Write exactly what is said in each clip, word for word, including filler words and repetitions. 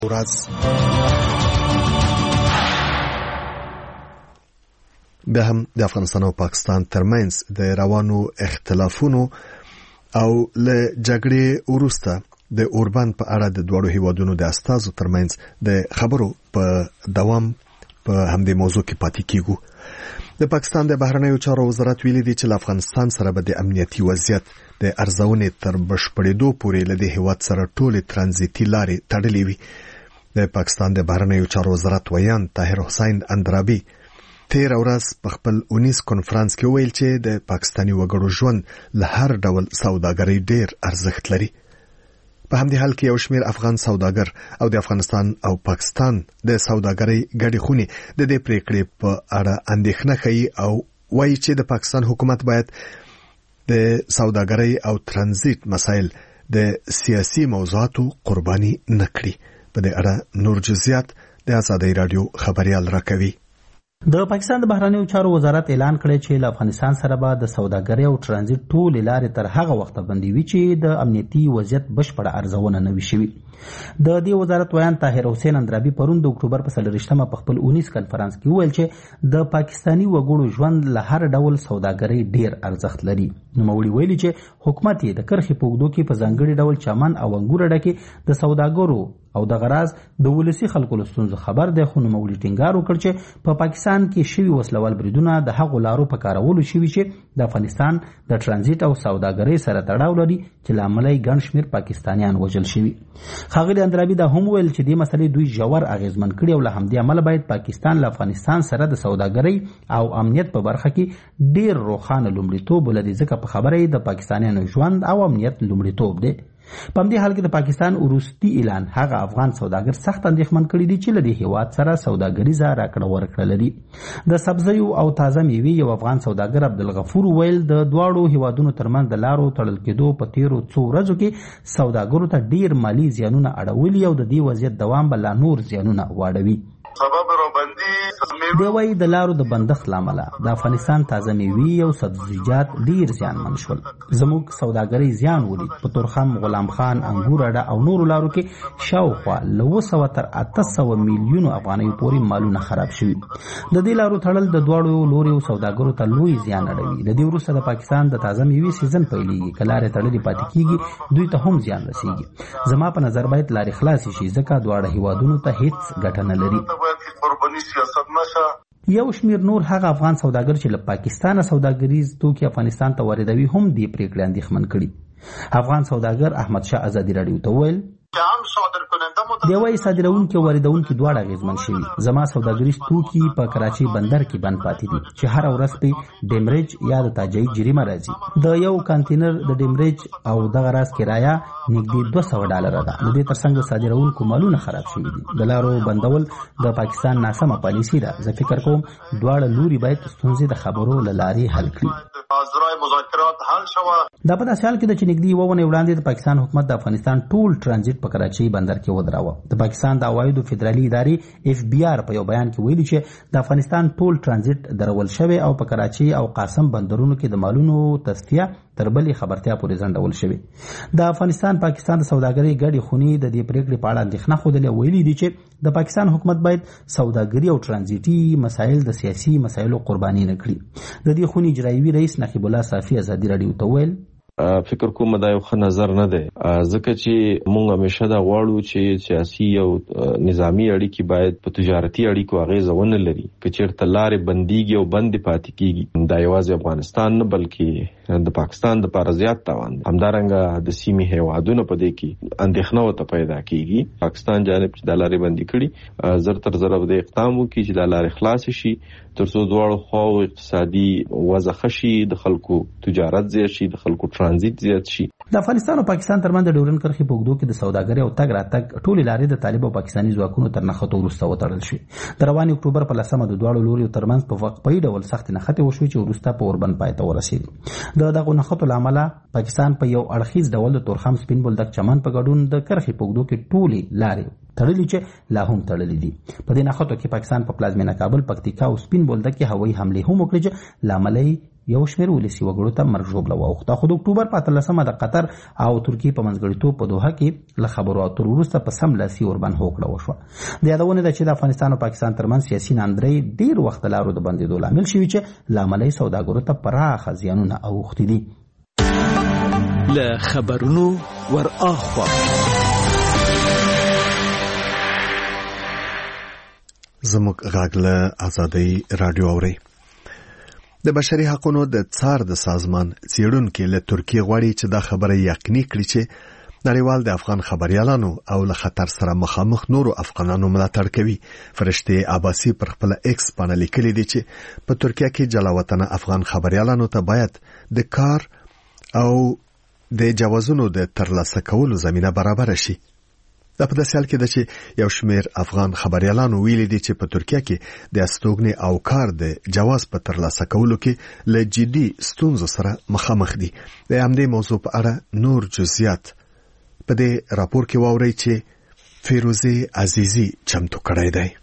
ورځ بیا هم د افغانستان او پاکستان ترمنځ د روانو اختلافونو او له جګړې وروسته د اوربند په اړه د دوړو هیوادونو د استازو ترمنځ د خبرو په دوام په همدې موضوع کې پاتې کیږو. د پاکستان د بهرنیو چارو وزارت ویلي دی چې له افغانستان سره به د امنیتي وضعیت د ارزونې تر بشپړېدو پورې له دې هیواد سره ټولې ترانزیتي لارې تړلې وي. د پاکستان د بهرنیو چارو وزارت ویان طاهر حسین اندرابي تیر ورځ په خپل اونیس کنفرانس کې ویل چې د پاکستاني وګړو ژوند له هر ډول سوداګرۍ ډیر ارزښت لري. په همدې حال کې یو شمېر افغان سوداګر او د افغانستان او پاکستان د سوداګرۍ ګډې خونې د دې پریکړې په اړه اندېښنه ښیي او وایي چې د پاکستان حکومت باید د سوداګرۍ او ترانزیت مسایل د سیاسي موضوعاتو قرباني نه کړي. په دې اړه نور جزئیات د آزادۍ رادیو خبريال راکوي. د پاکستان د بهرنیو چارو وزارت اعلان کړی چې له افغانستان سره به د سوداګرۍ او ترانزیت ټولې لارې تر هغه وخته بندي وي چې د امنیتي وضعیت بشپړه ارزونه نه وي شوې. د دې وزارت ویان طاهر حسین اندرابي پرون د اکتوبر په څلرویشتمه په خپل اونیس کنفرانس کې ویل چې د پاکستاني وګړو ژوند له هر ډول سوداګرۍ ډیر ارزښت لري. نوموړي ویلي چې حکومت یې د کرخې په اوږدو کې په ځانګړي ډول چمن او انګور ډکې د سوداګرو او د غراض د ولسی خلکو له ستونزو خبر دی، خو نوموړي ټینګار وکړ چې په پاکستان کې شوي وسلوال بریدونه د هغو لارو په کارولو شوي چې د افغانستان د ترانزیت او سوداګرۍ سره تړاو لري چې له امله یې ګڼ شمېر پاکستانیان وژل شوي. ښاغلي اندرابي دا هم ویل چې دې مسلې دوی ژور اغېزمن کړي او له همدې امله باید پاکستان له افغانستان سره د سوداګرۍ او امنیت په برخه کې ډېر روښانه لومړیتوب ولري، ځکه په خبره یې د پاکستانیانو ژوند او امنیت لومړیتوب دی. په همدې حال کې د پاکستان وروستي اعلان هغه افغان سوداګر سخت اندېښمن کړي دي چې له دې هیواد سره سوداګریزه راکړه ورکړه لري. د سبزیو او تازه میوې یو افغان سوداګر عبدالغفور ویل د دواړو هیوادونو ترمنځ د لارو تړل کېدو په تیرو څو ورځو کې سوداګرو ته ډیر مالي زیانونه اړولي او د دې وضعیت دوام به لا نور زیانونه واړوي. سبب روبندي دی وایي د لارو د بندښت له امله د افغانستان تازه میوې او سبزیجات ډیر زیانمن شول. زموږ سوداګرۍ زیان ولید. په تورخم، غلام خان، انګور اډه او نورو لارو کې شاوخوا له اوه سوه تر اته سوه میلیونو افغانیو پورې مالونه خراب شوي. د دې لارو تړل د دواړو لوريو سوداګرو ته لوی زیان اړوي. د دې وروسته د پاکستان د تازه میوې سیزن پیلېږي. که لارې تړلې پاتې کېږي دوی ته هم زیان رسېږي. زما په نظر باید لارې خلاصې شي، ځکه دواړه هیوادونو ته هیڅ ګټه نه لري. یو شمیر نور هغه افغان سوداګر چې له پاکستانه سوداګریز توکي افغانستان ته واردوي هم دې پریکړې اندېښمن کړي. افغان سوداګر احمد شاه آزادي راډیو ته ویل دی وایي صادروونکي او واردوونکي دواړه اغېزمن شوي. زما سوداګریز توکي په کراچۍ بندر کې بند پاتې دي چې هره ورځ پې ډیمریج یا د تاجایي جریمه راځي. د یو کانټینر د ډیمریج او دغه راز کرایه نږدې دوه سوه ډالره ده. د دې ترڅنګ صادروونکو مالونه خراب شوي دي. د لارو بندول د پاکستان ناسمه پالیسي ده. زه فکر کوم دواړه لوري باید ستونزې د خبرو له لارې حل کړي. دا په داسې حال کې ده چې نږدې یوه اونۍ وړاندې د پاکستان حکومت د افغانستان ټول ترانزیت په کراچۍ بندر کې ودراوه. د پاکستان د عوایدو فدرالي ادارې اف بي آر په یو بیان کې ویلي چې د افغانستان ټول ترانزیت درول شوی او په کراچۍ او قاسم بندرونو کې د مالونو تصفیه تر بلې خبرتیا پورې ځنډول شوی. د افغانستان پاکستان د سوداګرۍ ګډې خونې د دې پریکړې په اړه اندېښنه ښودلې او ویلي دي چې د پاکستان حکومت باید سوداګري او ترانزیتي مسایل د سیاسي مسایلو قرباني نه کړي. د دې خونې اجرایوي رئیس نقیب الله صافي ازادي راډیو ته ویل فکر کوم دا یو ښه نظر نه دی، ځکه چې موږ همیشه دا غواړو چې سیاسي او نظامی اړیکې باید په تجارتي اړیکو اغیزه ونه لري. که چېرته لارې بندیږي او بندې پاتې کېږي دا یوازې افغانستان نه بلکې د پاکستان دپاره زیات تاوان دی. همدارنګه د سیمې هیوادونه په دې کې اندېښنه ورته پیدا کېږي. پاکستان جانب چې دا لارې بندي کړي زر تر زره به د اقدام وکړي چې دا لارې خلاصې شي تر څو دواړو خواو اقتصادي وضع ښه شي، د خلکو تجارت زیات شي، د خلکو ترانزیت زیات شي. د افغانستان او پاکستان ترمنځ د ډیورنډ کرښې په اوږدو کې د سوداګرۍ او تګ راتګ ټولې لارې د طالب او پاکستاني ځواکونو تر نښتو وروسته وتړل شوې. د روانې اکتوبر په لسمه د دواړو لوریو ترمنځ په وقفه‌یي ډول سختې نښتې وشوې چې وروسته په اوربند پای ته ورسېدې. د دغو نښتو له امله پاکستان په یو اړخیز ډول د تورخم سپین بولدک چمن په ګډون د کرښې په اوږدو کې ټولې لارې تړلې چې لا هم تړلې دي. په دې نښتو کې پاکستان په پلازمینه کابل، پکتیکا او سپین بولدک کې هوایي حملې هم وکړې چې له امله یې یو شمېر ولسي وګړو ته مرګ ژوبله واوښته. خو د اکتوبر په اتلسمه د قطر او ترکیې په منځګړیتوب په دوحه کې له خبرو اترو وروسته په سملاسي اوربند هوکړه وشوه. د یادونې ده چې د افغانستان او پاکستان ترمنځ سیاسي ناندرۍ ډېر وخت د لارو د بندېدو لامل شوي چې له امله یې سوداګرو ته پراخه زیانونه اوښتي دي. له خبرونو ور اخوا زموږ غږ له آزادۍ رادیو اوري. د بشري حقوقو د څار د سازمان څېړونکو له ترکیې غواړي چې دا خبره یقیني کړي چې نړیوال د افغان خبريالانو او له خطر سره مخامخ نورو افغانانو ملاتړ کوي. فرشته عباسی پر خپل ایکس باندې لیکلي دي چې په ترکیه کې جلاوطن افغان خبريالانو ته باید د کار او د جوازونو د ترلاسه کولو زمينه برابر شي. دا په داسې حال کې ده چې یو شمېر افغان خبريالانو ویلي دي چې په ترکیه کې د استوګنې او کار د جواز په ترلاسه کولو کې له جدي ستونزو سره مخامخ دي. د همدې موضوع په اړه نور جزئیات په دې راپور کې واورئ چې فیروزه عزیزی چمتو کړی دی.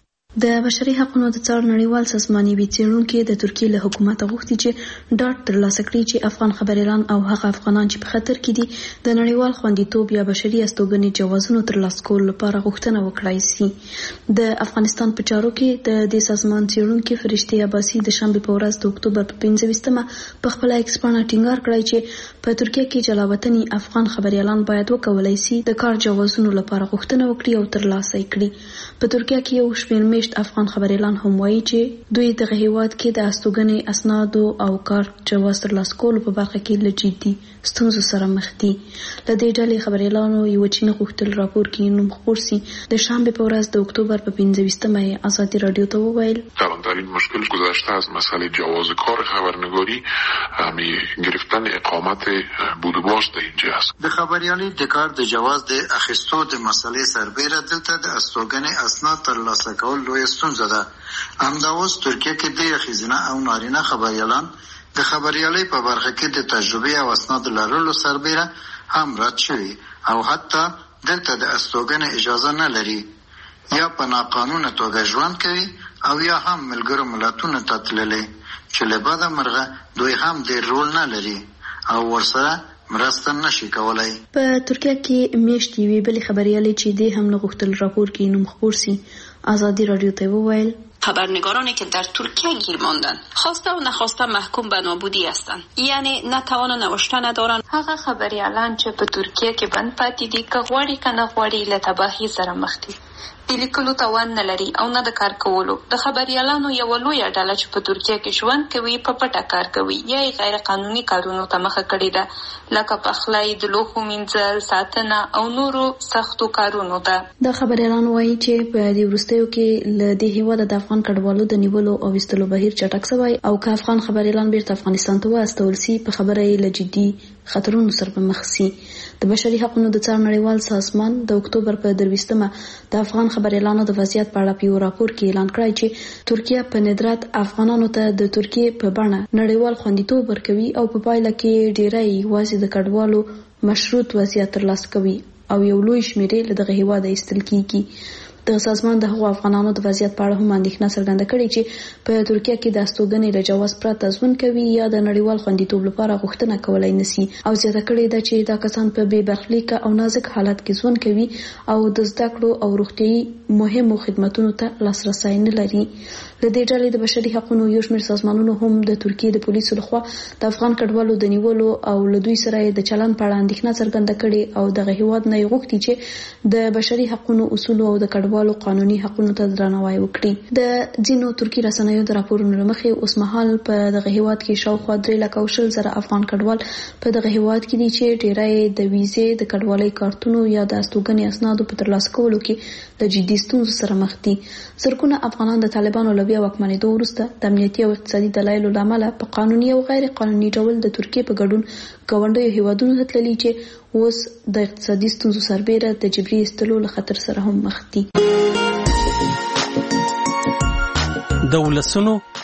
د بشري حقوقو د څار نړیوال سازمان وی څېړونکو د ترکیې له حکومت غوښتي چې ډاټ ترلاسه کړي چې افغان خبريالان او هغه افغانان چې په خطر کې دي د نړیوال خوندیتوب یا بشري استوګنې جوازونو ترلاسه کولو لپاره غوښتنه وکړای شي. د افغانستان په چارو کې د دې سازمان څېړونکو فرشته عباسی د شنبه په ورځ د اکتوبر په پنځه ویشتمه په خپل ایکس باندې ټینګار کړی چې په ترکیه کې جلاوطني افغان خبريالان باید وکولای شي د کار جوازونو لپاره غوښتنه وکړي او ترلاسه کړي. په ترکیه کې یو شمېر افغان خبريالان هم وایي چې دوی دغه هیواد کې د استوګنې اسنادو او کار جواز ترلاسه کولو په برخه کې له جدي ستونزو سره مخ دي. له دې ډلې خبريالانو یو چینه غوښتل راپور کې نوم خپور سي. د شنبه په ورځ د اکتبر په پنځه ویشتمه آزادی رادیو ته وویل کلانترین مشکل گذشته از مسئله جواز کار خبرنگاری همی گرفتن اقامت بود و باش در اینجا است. د خبريالي د کار د جواز د اخیستو د مسئلې سربېره دلته د استوګنې اسناد ترلاسه کول لوی ستونزه ده. همدا اوس ترکیه کې د ښځینه او نارینه خبريالان د خبريالۍ په برخه کې د تجربه او اسناد لرلو سربېره هم رد شوي او حتی دلته د استوګنې اجازه نه لري، یا په ناقانونه توګه ژوند کوي او یا هم ملګرو ملتونو ته تللی چې له بده مرغه دوی هم ډېر رول نه لري او ورسره مرسته نشي کولای. په ترکیه کې میاشتې وی بلې خبريالۍ چې دې هم نه غوښتل راپور کې نوم خپور سي. آزادی رادیو ته وویل خبرنگارانی که در ترکیه گیر ماندن خواسته و نخواسته محکوم به نابودی هستند، یعنی نه توان نوشته ندارند. هغه خبريالان چې په ترکیه کې بند پاتې دي که غواړي که نه غواړي له تباهي سره مخ دي. د لیکلو توان نه لري او نه د کار کولو. د خبريالانو یو لویه ډله چې په ترکیه کې ژوند کوي په پټه کار کوي یا غیر قانوني کارونو ته مخه کړې ده، لکه پخلی، د لوښو مینځل، ساتنه او نورو سختو کارونو ته. د خبريالانو وایي چې په دې وروستیو کې له دې هیواده د افغان کډوالو د نیولو او وستلو بهیر چټک شوی او که افغان خبريالان بیرته افغانستان ته واستول سي په خبره یې له جدي خطرونو سره په مخ سي. د بشري حقوقو د څار نړیوال سازمان د اکتوبر په درویشتمه د افغان خبريالانو د وضعیت په اړه په یو راپور کې اعلان کړی چې ترکیه په ندرت افغانانو ته د ترکیه په بڼه نړیوال خوندیتوب ورکوي او په پایله کې ډیری یوازې د کډوالو مشروط وضعیت ترلاسه کوي او یو لوی شمېر له دغه هیواده ایستل کیږي. د سازمان د هغو افغانانو د وضعیت په اړه هم اندېښنه څرګنده کړې چې په ترکیه کې د استوګنې له جواز پرته ژوند کوي یا د نړیوال خوندیتوب لپاره غوښتنه کولای نشي او زیاته کړې ده چې دا کسان په بې برخلیکه او نازک حالت کې ژوند کوي او د زده کړو او روغتیايي مهمو خدماتونو ته لاسرسی نه لري. له دې ډلې د بشري حقوقو یو شمېر سازمانونو هم د ترکیې د پولیسو لخوا د افغان کډوالو د نیولو او له دوی سره د چلند په اړه اندېښنه څرګنده کړې او دغه هیواد نه یې غوښتي چې د بشري حقوقو اصول او د کډوالو قانوني حقوقو ته درناوی وکړي. د ځینو ترکی رسنیو د راپورونو مخې اوس مهال په دغه هیواد کې شاوخوا درې لکه او شل زره افغان کډوال په دغه هیواد کې دي چې ډیری د ویزې د کډوالۍ کارتونو یا د استوګنې اسنادو په ترلاسه کولو کې د جدي ستونزو سره مخ دي. زرګونه افغانان د طالبانو له بیا واکمنېدو وروسته د امنیتي او اقتصادي دلایلو له امله په قانوني او غیر قانوني ډول د ترکیې په ګډون ګاونډیو هیوادونو ته تللي چې اوس د اقتصادي ستونزو سربېره د جبري ایستلو له خطر سره هم مخ دي. د ولسونو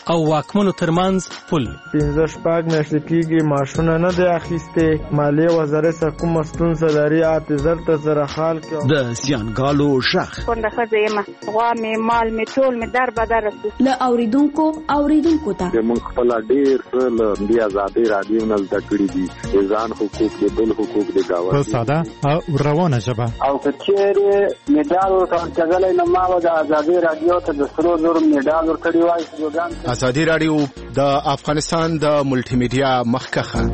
او واکمنو ترمنځ پل. پنځه شپږ میاشتې کېږي ماشونه نه دی اخیستې. مالیې وزارت سره کومه ستونزه لري اته زر ته سره حال کړو. د زیانګالو غږ کونډه ښځه یم، غوا مې مال مې ټول مې در بدر رسي. له اوریدونکو اوریدونکو ته موږ خپل ډېر څه له دې ازادۍ رادیو نه زده کړي دي، ځان حقوق د بل حقوق د گاونډي په ساده او روانه ژبه. او کچېرې میډال ورکړل نو ما د ازادۍ رادیو ته د سرو زرو میډال ورکړی وای. سلوګان ازادي رادیو د افغانستان د ملټي میډیا مخکخه.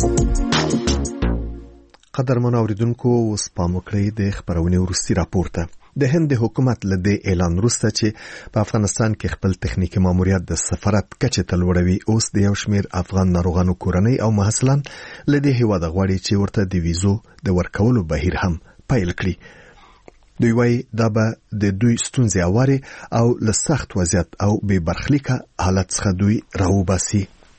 قدرمن اوریدونکو اوس پام وکړئ د خبرونې وروستي راپور ته. د هند حکومت له دې اعلان وروسته چې په افغانستان کې خپل تخنیکی ماموریت د سفارت کچې ته لوړوي، اوس د یو شمېر افغان ناروغانو کورنۍ او محصلان له دې هیواده غواړي چې ورته د ویزو د ورکولو بهیر هم پیل کړي. دوی وايي دا به د دوی ستونزې اواري او له سخت وضعیت او بې برخلیکه حالت څخه دوی راوباسي.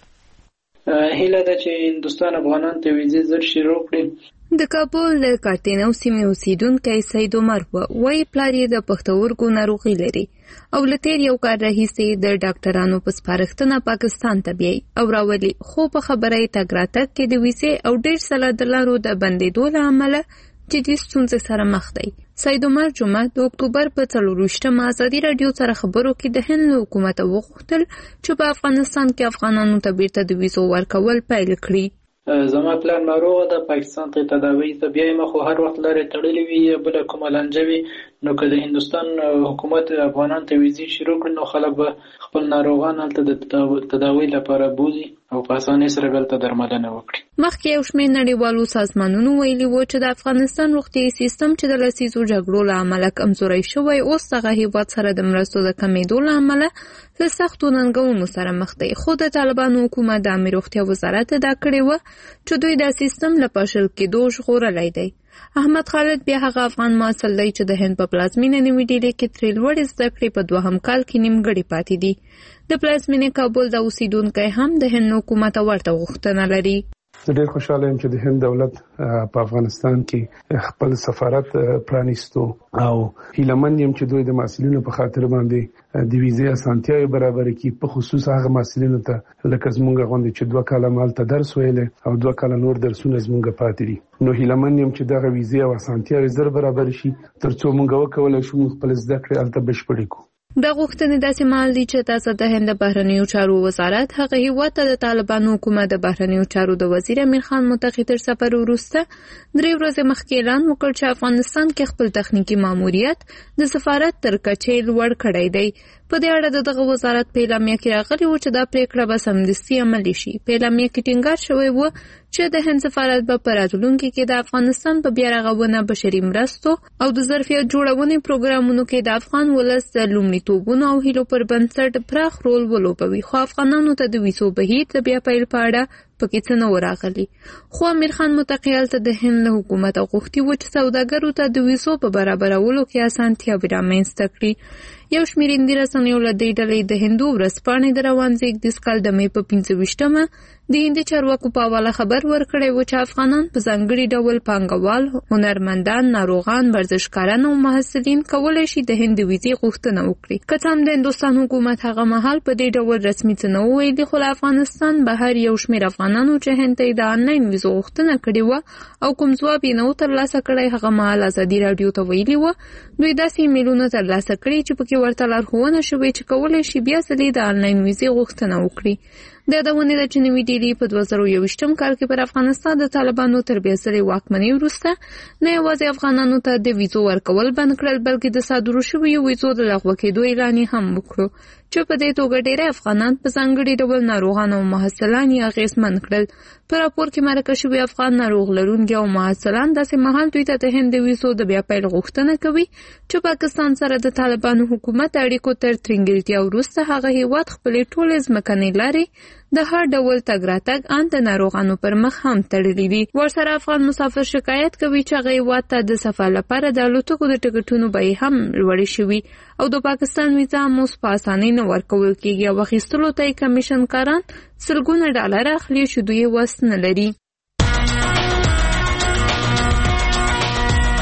هیله ده چې هندوستان افغانان ته ویزې زر شروع کړي. د کابل د کارتینو سیمې اوسیدونکی سید عمر وایي پلار یې د پښتورګو ناروغي لري او له تیر یو کال راهیسې د ډاکټرانو په سپارښتنه پاکستان ته بیایي او راولي، خو په خبره یې تګ راتګ کې د ویزې او ډېر سله د لارو د بندېدو له امله جدي ستونزې سره مخ دی. سید عمر جمعه د اکتوبر په څلرویشتمه ازادي راډیو سره خبرو کې د هند له حکومت وغوښتل چې په افغانستان کې افغانانو ته بیرته د ویزو ورکول پیل کړي. زما پلان ناروغه د پاکستان ته تداوی ته بیایم، خو هر وخت لري تړلې وي بل کومه لنجوي. نو که د هندوستان حکومت افغانان ته ویزې شروع کړي نو خلک به خپل ناروغان هلته د تداوی لپاره بوزي او په اسانۍ سره دلته درملنه وکړي. مخکې یو شمېر نړیوالو سازمانونو ویلي وو چې د افغانستان روغتیايي سیستم چې د لسیزو جګړو له امله کمزوری شوی، اوس دغه هیواد سره د مرستو د کمېدو له امله له سختو ننګونو سره مخ دی. خو د طالبانو حکومت د عامه روغتیا وزارت ادعا کړې وه چې دوی د سیستم له پاشل کېدو ژغورلی دی. احمد خالد بیا هغه افغان محصل دی چې د هند په پلازمینه نوي ډیلي کې ترې لوړې زده کړې په دوهم کال کې نیمګړې پاتې دي. د پلازمینې کابل د اوسیدونکی هم د هند حکومت ورته غوښتنه لري. زه ډېر خوشاله یم چې د هند دولت په افغانستان کې خپل سفارت پرانیستو او هیلهمند یم چې دوی د محصلینو په خاطر باندې د ویزې اسانتیاوې برابر کړي، په خصوص هغه محصلینو ته لکه زمونږ غوندې چې دوه کاله مالته درس ویلې او دوه کاله نور درسونه زمونږ پاتې دي. نو هیلهمند یم چې دغه ویزې او اسانتیاوې زر برابر شي ترڅو مونږ وکولای شو خپل زده کړې هلته بشپړې کړو. د غوښتنې داسې مهال دی چې تاسو د هند بهرنیو چارو وزارت هغه هیواد ته د طالبانو حکومت د بهرنیو چارو د وزیر امیر خان متقی تر سفر وروسته درې ورځې مخکې اعلان وکړ چې افغانستان کې خپل تخنیکی ماموریت د سفارت تر کچې لوړ کړی دی. په دې اړه دغه وزارت په اعلامیه کې راغلی و چې دا پریکړه به سمدستي عملي شي. په اعلامیه کې ټینګار شوی و چې د هند سفارت به په راتلونکي کې د افغانستان په بیا رغونه، بشري مرستو او د ظرفیت جوړونې پروګرامونو کې د افغان ولس د لومړیتوبونو او هیلو پر بنسټ پراخ رول ولوبوي. خو افغانانو ته د ویزو بهیر د بیا پیل په اړه پکې څه نه وراغلي. خو امیر خان متقی ته د هند له حکومت غوښتي و چې سوداګرو ته د ویزو په برابرولو کې اسانتیاوې رامنځته کړي. یو شمېر هندي رسنیو له دې ډلې د هندو ورځپاڼې د روان زېږدیز کال د مې په پنځه ویشتمه د هندي چارواکو په حواله خبر ورکړی و چې افغانان په ځانګړي ډول پانګوال، هنرمندان، ناروغان، ورزشکاران او محصلین کولی شي د هند د ویزې غوښتنه وکړي. که څه هم د هندوستان حکومت هغه مهال په دې ډول رسمي څه نه وویلي، خو له افغانستان بهر یو شمېر افغانانو چې هند ته د آنلاین ویزو غوښتنه کړې وه او کوم ځواب یې نه و ترلاسه کړی، هغه مهال ازادي راډیو ته ویلي وه دوی داسې ایمیلونه ترلاسه کړي چې پکې ورته لارښوونه شوې چې کولی شي بیا ځلې د آنلاین ویزې غوښتنه وکړي. د یادونې ده چې نوي ډیلي په دوه زره یوویشتم کال کې پر افغانستان د طالبانو تر بیا ځلې واکمنۍ وروسته نه یوازې افغانانو ته د ویزو ورکول بند کړل، بلکې د صادرو شویو ویزو د لغوه کېدو اعلان یې هم وکړو چې په دې توګه ډېری افغانان په ځانګړي ډول ناروغان او محصلان یې اغېزمن کړل. په راپور کې مرکه شوي افغان ناروغ لرونکي او محصلان داسې مهال دوی ته د هند د ویزو د بیا پیل غوښتنه کوي چې پاکستان سره د طالبانو حکومت اړیکو تر ترنګلتیا وروسته هغه هیواد خپلې ټولې ځمکنۍ لارې د هر ډول تګ راتګ ان د ناروغانو پر مخ هم تړلې دي. ورسره افغان مسافر شکایت کوي چې هغه هیواد ته د سفر لپاره د الوتکو د ټکټونو بیې هم لوړې شوي او د پاکستان ویزا هم اوس په اسانۍ نه ورکول کېږي او اخیستلو ته یې کمیشن کاران سلګونه ډالر اخلي چې دوی وس نه لري.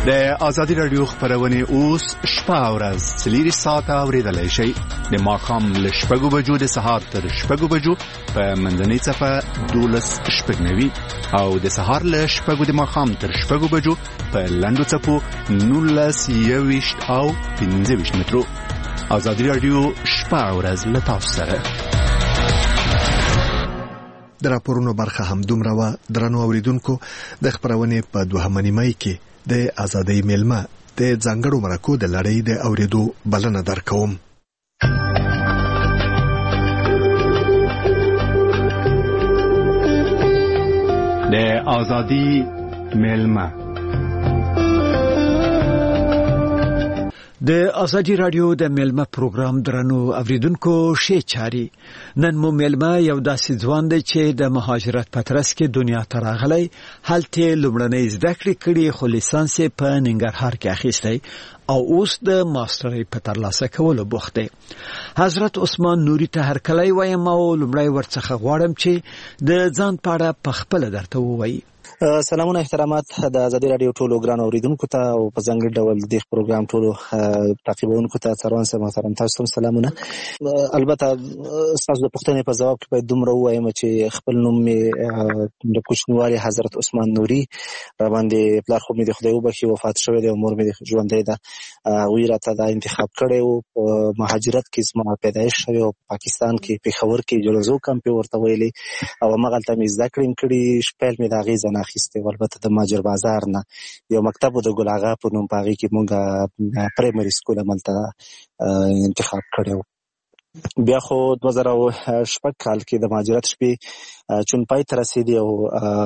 د ازادي رادیو خبرونه اوس شپه او ورځ څلور ساعته اوریدلای شئ د ماښام له شپږو بجو د سهار تر شپږو بجو په منځنۍ صفه دولس شپږنوي او د سهار له شپږو د ماښام تر شپږو بجو په لنډو څپو نولس یويشت او پنځه ویشت مترو. ازادي رادیو شپه او ورځ له تاسو سره. د راپورونو برخه هم دومره و. درنو اوریدونکو، د خبرونه په دوهمه نیمه کې د ازادۍ میلمه د ځانګړو مرکو د لړۍ د اوریدو بلنه درکوم. د ازادۍ میلمه د ازادي رادیو د میلمه پروګرام درنو اوریدونکو شي چاري. نن مو میلمه یو داسې ځوان دی چې د مهاجرت په ترڅ کې دنیا ته راغلی، هلته لومړنۍ زده کړې کړې خو لیسانس په ننګرهار کې اخیستی او اوس د ماسترۍ په ترلاسه کولو بوخت دی. حضرت عثمان نوري ته هرکلی وایم او لومړی ورڅخه غواړم چې د ځان په اړه په خپل درته ووایي. سلامونه احترامات د ازادي رادیو ټولو ګران اوریدونکو ته او په ځانګړي ډول د پروګرام ټولو تعقیبونکو ته څروان سره محترم تاسو ته سلامونه. البته تاسو د پوښتنې په جواب کې باید دومره وایم چې خپل نوم می د کوچنیوالي حضرت عثمان نوري را باندې پلار خو می د خدای وبخښي وفات شوی دی او مور می ژوندۍ ده. وی راته دا انتخاب کړی او مهاجرت کې زما پیدایش شوی او پاکستان کې پېښور کې جلوزو کم په ورته ویلي او مغلطه می زده کړم کړي شپږ می دا غیزه اخیسته. البته د ماجر بازار نه یو مکتب د ګل اغا په نوم پاغي کې مونږه پرایمري سکول عملته انتخاب کړو. بیا خو دوه زره شپږ کال کې د مهاجرت شپې چون پای تر رسیدي او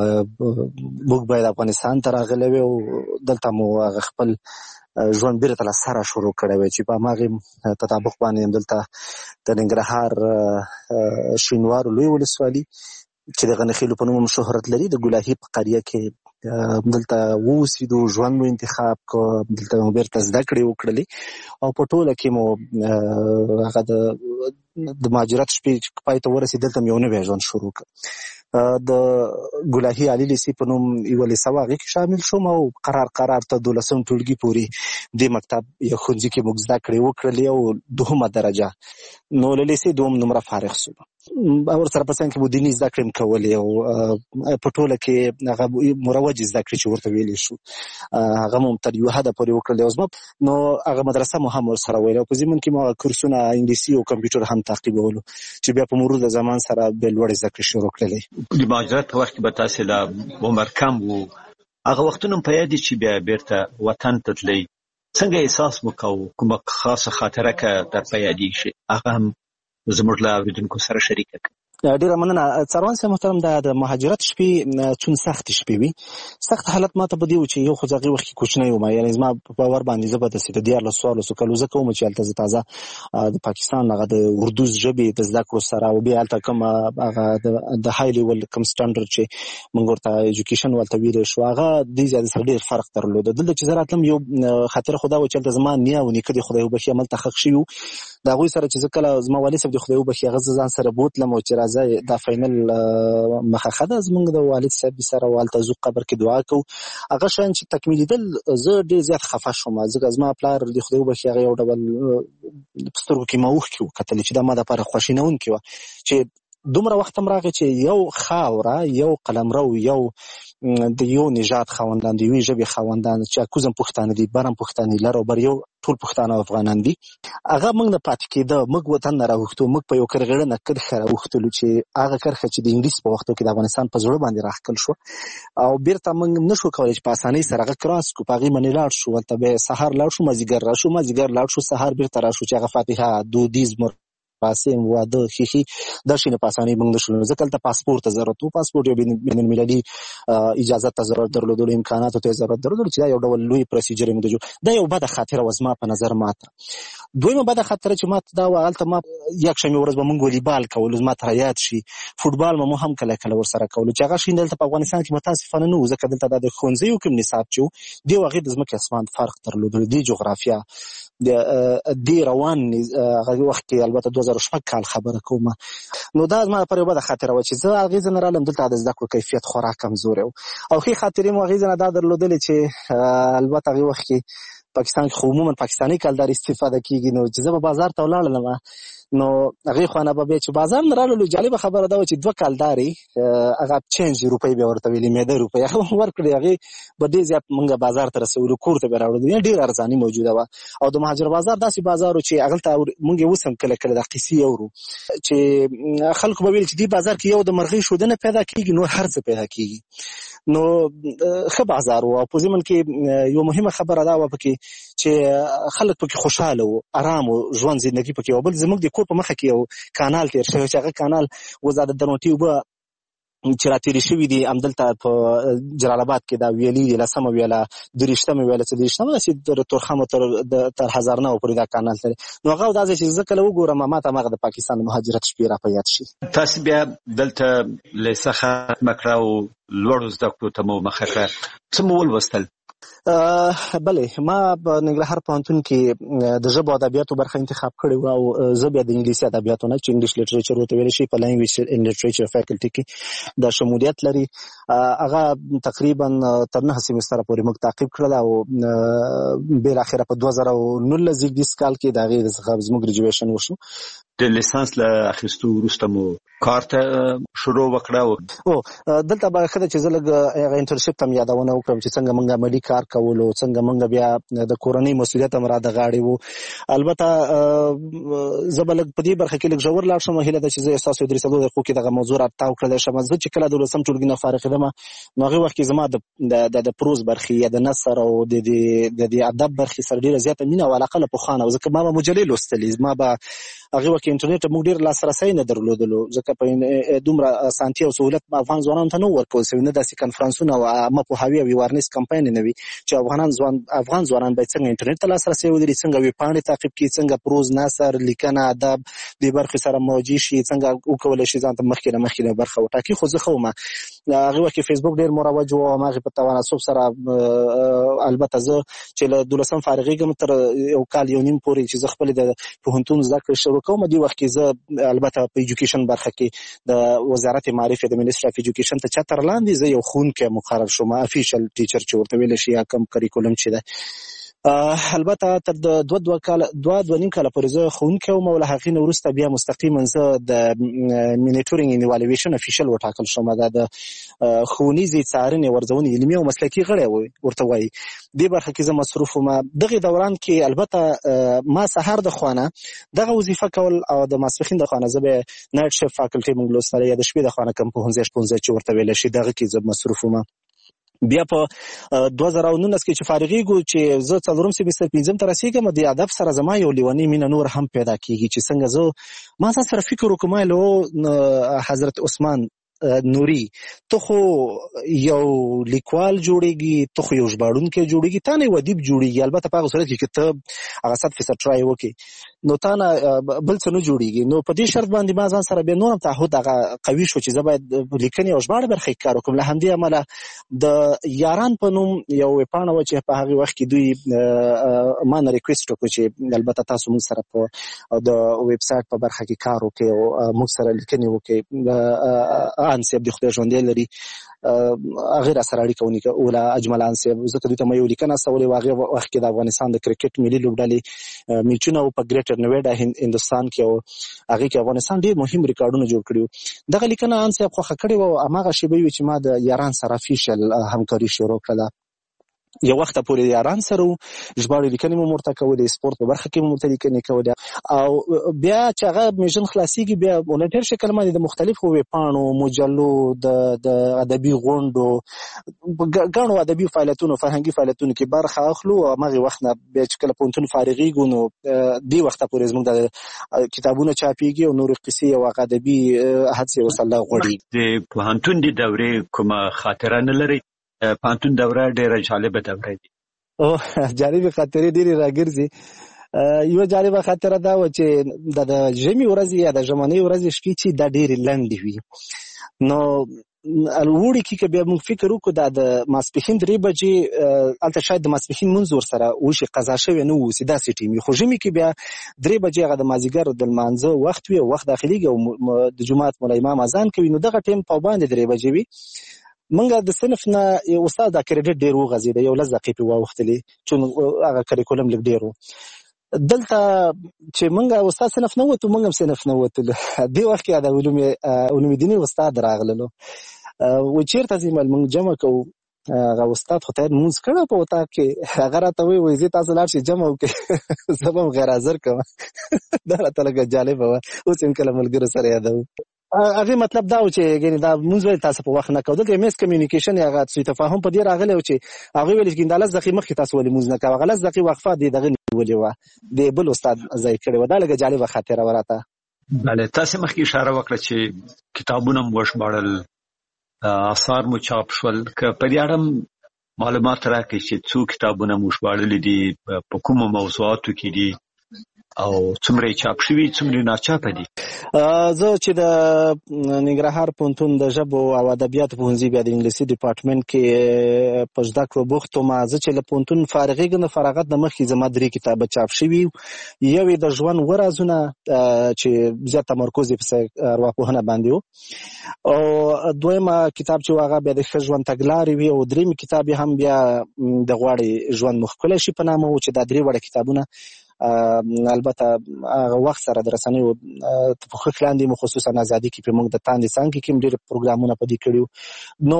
موږ باید افغانستان ته راغلي او دلته مو خپل ژوند بیرته له سره شروع کړی وی چې په ماغه تطابق باندې دلته د ننګرهار شینوار لوی ولسوالي چې د غنخیلو په نوم شهرت لري د ګلاهي په قريه کې دلته ووسیدو. ژوند مو انتخاب کو، دلته مو بیرته زده کړې وکړلې او په ټوله کې مو هغه د مهاجرت شپې پای ته ورسېدل دلته مې یو نوی ژوند شروع کړ. د ګلاهي علي لیسې په نوم یو لیسه واغې کې شامل شوم او قرار قرار ته دولسم ټولګي پورې د مکتب یو ښوونځي کې موږ زده کړې وکړلې او دوهمه درجه نو له لیسې دوم نمره فارغ شوم. اور سره پسند کې مو دیني زده کړې کولې او په ټوله کې هغه مروج زده کړې چې ورته ویلې شو هغه مو تر یو حد پورې وکړلې او زما نو هغه مدرسه مو هم ور سره ویل او په زمون کې مو کورسونه انګلیسي او کمپیوټر هم تعقیبولو چې بیا په مرور د زمان سره بل وړ زده کړې شروع کړلې. د مهاجرت په وخت کې به تاسو لا عمر کم وو، هغه وختونه په یاد چې بیا بیرته وطن ته تللی څنګه احساس وکاو؟ کومه خاصه خاطره که در په یادې شي هغه هم زموږ له اوریدونکو سره شریک کړئ. ډیره مننه څروان سره محترم. د مهاجرت شپې چون سخت شپې وي، سخت حالت ماته بده و چې یو خو ځغې وخت کې کوچنی وم، یعنی زما په باور باندې زه به د سید دیار له سوالو سو کلو زکه وم چې الته تازه د پاکستان هغه د اردو ژبې د زده کړو سره او بیا الته کوم هغه د های لیول کم سټانډرډ چې موږ ورته ایجوکیشن ولته ویل شو هغه د زیات سره ډیر فرق درلود. دلته چې زه راتلم یو خاطر خدا و چې الته زما نیا او نیکه د خدای وبخښي عمل تحقق شي دا غوي سره چې کله زما والد صاحب د خدای وبخښي هغه ځان سره بوتلم او چې راځي د فاینل مخه خده زمونږ د والد صاحب سره والته زو قبر کې دعا کو هغه شان چې تکمیل دل زه ډیر زیات خفه شوم. ځکه زما پلار د خدای وبخښي هغه یو ډول پسترګو کې موخ کې کتل چې دا ما د لپاره خوشینون کې و چې دومره وخت هم راغی چې یو خاوره یو قلمرو یو د یو نژاد خاوندان دی وی ژبې خاوندان چې کوزم پښتانه دي برم پښتانه لرو بر یو ټول پښتانه افغانان دي هغه موږ نه پات کېده موږ وطن نه راوښتو موږ په یو کرغړه نه کړ خره وختلو چې هغه کرخه چې د انګلیس په وختو کې د افغانستان په زړه باندې راخکل شو او بیرته موږ نشو کولای چې په اسانۍ سره هغه کراس کو پاغي منی لاړ شو ولته به سحر لاړ شو مازیګر را شو مازیګر لاړ شو سحر بیرته را شو چې هغه فاتحه دودیز مر پاسیم واده خيخي د شینه پاسانی موږ نشو ځکه ته پاسپورت ضرورت او پاسپورت یو بین المللي اجازه ته ضرورت درلودل امکانات ته ضرورت درلودل چې دا یو ډول لوی پروسیجر موږ جو دا یو بده خاطره وزما په نظر ماته دویمه بده خاطره چې ماته دا والته ما یک شمه ورځ به موږ والیبال کول زما ته یاد شي فوتبال مو هم کله کله ور سره کول چې هغه شیندل په افغانستان کې متاسفانه نه ځکه دلته د خونځیو کوم نصاب چې دی هغه د زمکه اسمان فرق درلودل دی جغرافیا د دې روان هغه وخت کې البته دوه زره شپږ کال خبره کوم نو دا زما پر یوه خاطره و چې زه هغې ځای نه رالم دلته د زده کړو کیفیت خورا کمزوری و او ښې خاطرې مو هغې ځای نه دا درلودلې چې البته هغې وخت کې پاکستان کې خو عموما پاکستاني کلدار استفاده کېږي نو چې زه به بازار ته ولاړلم نو هغې خوا نه به بیا چې بازار نه راللو جالبه خبره دا وه چې دوه کلدارې هغه چینج روپۍ بیا ورته ویلې میده روپۍ هغه ورکړې هغې به ډېر زیات مونږ بازار ته رسولو کور ته بیا راوړو یا ډېره ارزاني موجوده وه او د مهاجر بازار داسې بازار و چې هغلته مونږ یې اوس هم کله کله دا قیسې اورو چې خلکو به ویل چې دې بازار کې یو د مرغۍ ښودنه پیدا کېږي نور هر څه پیدا کېږي نو ښه بازار و او په ضمن کې یوه مهمه خبره دا وه پکې چې خلک پکې خوشحاله و ارام و ژوند زندګي پکې و بل زموږ د کور په مخه کې یو کانال تېر شوی چې هغه کانال اوس دا د درونټي اوبه چې راتېرې شوي دي همدلته په جلال آباد کې دا ویلي دي لسمه ویله دېرشتمه ویله څلېرویشتمه داسې تر تورخمه تر هزارنه پورې دا کانال تللی نو هغه دا ځای چې زه کله وګورم ما ته هماغه د پاکستان د مهاجرت شپې را په یاد شي. تاسې بیا دلته لیسه ختمه کړه او لوړو زده کړو ته مو مخه کړه څه مو ولوستل؟ بلې ما په ننګرهار پوهنتون کې د ژبو ادبیاتو برخه انتخاب کړې وه او زه بیا د انګلیسي ادبیاتو نه چې انګلیش لټریچر ورته ویلی شي په لینګویج اینډ لټریچر فیکلټي کې دا شمولیت لري هغه تقریبا تر نهه سیمستره پورې موږ تعقیب کړل او بالاخره په دوه زره نولس زیږدیز کال کې د هغې څخه زموږ ګریجویشن وشو. د لیسانس له اخیستو وروسته مو کار ته شروع وکړه او دلته به ښه ده چې زه لږ هغه انټرنشپ ته م یادونه وکړم چې څنګه موږ عملي کار کولو څنګه موږ بیا د کورنۍ مسؤلیت هم را د غاړې وو. البته زه به لږ په دې برخه کې لږ ژور لاړ شم هیله ده چې زه ستاسو درې څلور دقیقو کې دغه موضوع راتاو کړلی شم. زه چې کله د دولسم ټولګي نه فارغېدم نو هغې وخت کې زما د د پروز برخې یا د نثر او د د ادب برخې سره ډېره زیاته مینه او علاقه له پخوا نه وه ځکه ما به مجلې لوستلې ما به هغې وخت کې انټرنیټ ته موږ ډېر لاسرسی نه درلودلو ځکه په دومره اسانتیا او سهولت افغان ځوانانو ته نه ورکول شوي نه داسې کنفرانسونه او عامه پوهاوي او ویوارنیس کمپاین نه وي چې افغانان ځوان افغان ځوانان باید څنګه انټرنیټ ته لاسرسی ولري څنګه ویبپاڼې تعقیب کړي څنګه پروز نثر لیکنه ادب دې برخې سره موجي شي څنګه وکولی شي ځان ته مخکې نه مخکې نه برخه وټاکي خو زه ښه وم هغې وخت کې فیسبوک ډېر مروج و هماغې په تناسب سره البته زه چې له دولسم فارغېږم تر یو کال یو نیم پورې چې زه خپلې د پوهنتون زده کړې شروع کوم دې وخت کې زه البته په ایجوکیشن برخه کې د وزارت معارف د منیسټر اف ایجوکیشن ته چتر لاندې زه یو ښوونکی مقرر شوم افیشل ټیچر چې ورته ویلی شي یا کم کریکولم چې ده البته تر د دوه دوه کاله دوه دوه نیم کاله پورې زه ښوونکی وم او له هغې نه وروسته بیا مستقیما زه د مینیټورینګ اینډ ایوالویشن افیشل وټاکل شوم دا د ښوونیزې څارنې ورځونې علمي او مسلکي غړی ورته وایي دې برخه کې زه مصروف وم. دغې دوران کې البته ما سهار د خوا نه دغه وظیفه کول او د ماسپښین د خوا نه زه به نایټ شیفټ فاکلټي موږ لوستلی یا د شپې د خوا نه کوم پوهنځی شپونځی چې ورته ویلی شي دغه کې زه مصروف وم. بیا په دوه زره نولس کې چې فارغېږو چې زه څلورم سیمستر پنځم ته رسېږم د ادب سره زما یو لیونۍ مینه نور هم پیدا کېږي چې څنګه زه ما ځان سره فکر وکړم له حضرت عثمان نوري ته خو یو لیکوال جوړېږي ته خو یو ژباړونکی جوړېږي تا نه یو ادیب جوړېږي البته په هغه صورت کې که ته هغه صد فیصد ټرای وکړې نو تا نه بل څه نه جوړېږي. نو په دې شرط باندې ما ځان سره بیا نور هم تعهد هغه قوي شو چې زه باید لیکنې او ژباړه برخه کې کار وکړم. له همدې امله د یاران په نوم یو ویبپاڼه وه چې په هغې وخت کې دوی ما نه ریکویسټ وکړو چې البته تاسو موږ سره په د ویبسایټ په برخه کې کار وکړئ او موږ سره لیکنې وکړئ. ان صاحب د خدای ژوندی لري هغې را سره اړیکه ونیوله اجمل ان صاحب ځکه دوی ته ما یو لیکنه استولې وه هغې وخت کې د افغانستان د کرکټ ملي لوبډلې میچونه وو په ګریټر نویډا هندوستان کې او هغې کې افغانستان ډېر مهم ریکارډونه جوړ کړي وو. دغه لیکنه ان صاحب خوښه کړې وه او هماغه شېبه وي چې ما د یاران سره افیشل همکاري شروع کړله. یو وخت پورې یاران سره وو ژباړې لیکنې مو ورته کولې سپورت په برخه کې مو ورته لیکنې کولې او بیا چې هغه میژن خلاصېږي بیا ولنټیر شکل باندې د مختلفو ویبپاڼو مجلو د د ادبي غونډو ګڼو ادبي فعالیتونو فرهنګي فعالیتونو کې برخه اخلو او هماغې وخت نه بیا چې کله پوهنتون فارغېږو نو دې وخته پورې زموږ د کتابونه چاپېږي او نورې قصې او هغه ادبي هڅې وسله غواړي. د پوهنتون د دورې کومه خاطره نه لرئ؟ پوهنتون دوره ډېره جالبه دوره دي. او جالبې خاطرې ډېرې راګرځي. یوه جالبه خاطره دا وه چې د ژمي ورځې یا د ژمنۍ ورځې شپې چې دا ډېرې لنډې وي نو الوړي کې بیا موږ فکر وکړو د ماسپښین درې بجې الته شاید د ماسپښین منځ ورسره وشي قضا شوی نه و سیدا سیټیم خو ژمي کې بیا درې بجې هغه د مازیګر د لمانځه وخت وي وخت داخليږي او د جمعات مولا امام اذان کوي نو دغه ټیم په باندې درې بجې وي منګه د صنف نه استاد د کریډټ ډیر وغځیده یو لږ دقیقې واوختلې چې هغه کریکولم لګ ډیرو دلته چې منګه استاد صنف نه وته منګه صنف نه وته دی وخت کې د علوم علوم دیني استاد راغللو و چیرته زموږ موږ جمع کوو هغه استاد خو ته مونږ کړه په وتا کې هغه راته وی وی زه تاسو لاړ شي جمع وکړه زبم غیر حاضر کوم دا راته لګه جالب و اوس ان کله ملګرو سره یادو هغه مطلب دا و چې ګینه دا مونږ تاسو په وخت نه کوو د میس کمیونیکیشن هغه څه تفاهم په دې راغلی و چې هغه ویل چې ګینداله ځکه مخکې تاسو ولې مونږ نه کوو غلط ځکه وقفه دی دغه ولې و د بل استاد ځای کړی و دا لګه جالب خاطر وراته بله تاسو مخکې اشاره وکړه چې کتابونه مو وشباړل آثار مو چاپ شول که په دې اړه معلومات راکړئ چې څو کتابونه مو وشباړلي دي په کومو موضوعاتو کې دي او څومره چاپ شوي څومره ناچاپ دي زه چې د ننګرهار پوهنتون د ژبو او ادبیاتو پوهنځي بیا د انګلیسي ډپارټمنټ کې په زده کړو بوخت وم زه چې له پوهنتون فارغېږم د فراغت نه مخکې زما درې کتابه چاپ شوي یو یې د ژوند ورازونه چې زیات تمرکز یې په ارواپوهنه باندې و او دویمه کتاب چې هغه بیا د ښه ژوند تګلارې وي او درېیم کتاب هم بیا د غواړې ژوند مو ښکلی شي په نامه و چې دا درې وړه کتابونه البته هغه وخت سره د رسنیو په خښ لاندې مو خصوصا ازادي کې په موږ د تاندې څنګه کې ډېر پروګرامونه پدې کړیو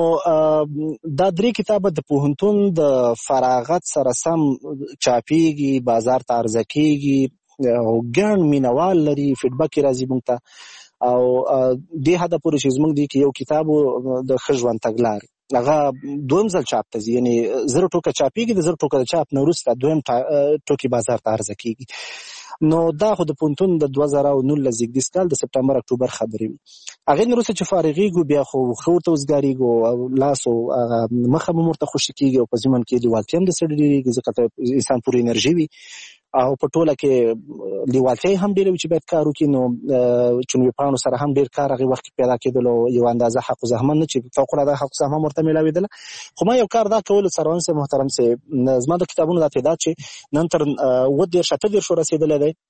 نو دا درې کتابه د پوهنتون د فراغت سره سم چاپیږي بازار ته عرضه کیږي او ګڼ مینوال لري فیډبک راځي موږ ته او دې حد پورې چې زموږ دی کې یو کتاب د ښه ژوند تګلارې هغه دویم ځل چاپ ته ځي یعنی زر ټوکه چاپیږي د زر ټوکه د چاپ نه وروسته دویم ټوکې بازار ته عرضه کیږي نو دا خو د پوهنتون د دوه زره نولس زیږدیز کال د سپټمبر اکتوبر خبرې هغې نه وروسته چې فارغېږو بیا خو ښه ورته وزګارېږو او لاسو مخه به مو ورته خوشي کېږي او په ژوند کې لیوالتیا هم درسره ډېرېږي ځکه انسان پورې انرژي وي او په ټوله کې لیوالتیا هم ډېره وي چې باید کار وکړي نو چونوي پاڼو سره هم ډېر کار هغې وخت کې پیدا کېدلو یو اندازه حق و زحمت نه چې فوقالعاده حق و زحمت ورته میلاوېدله خو ما یو کار دا کولو سروان صاحب محترم صاحب زما د کتابونو دا تعداد چې نن تر اووه دېرش اته دېرشو رسېدلی دی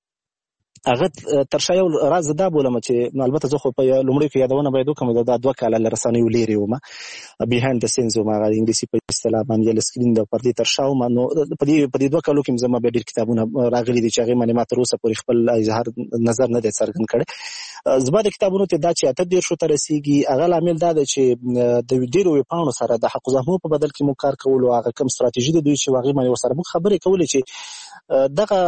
هغه تر شا یو راز دا بولم چې البته زه خو په لومړي کې یادونه باید وکړم دا دوه کاله له رسنیو لرې وم بیهایند د سینز وم هغه انګلیسي په اصطلاح باندې له سکرین د پردې تر شا وم نو په دې په دې دوه کالو کې زما بیا ډېر کتابونه راغلي دي چې هغې باندې ما تر اوسه پورې خپل اظهار نظر نه دی څرګند کړی زما د کتابونو تعداد چې اته دېرشو ته رسېږي هغه لامل دا دی چې د ډېرو ویبپاڼو سره د حق زحمو په بدل کې مو کار کولو هغه کوم ستراتیژي د دوی چې هغې باندې ورسره موږ خبرې کولې چې دغه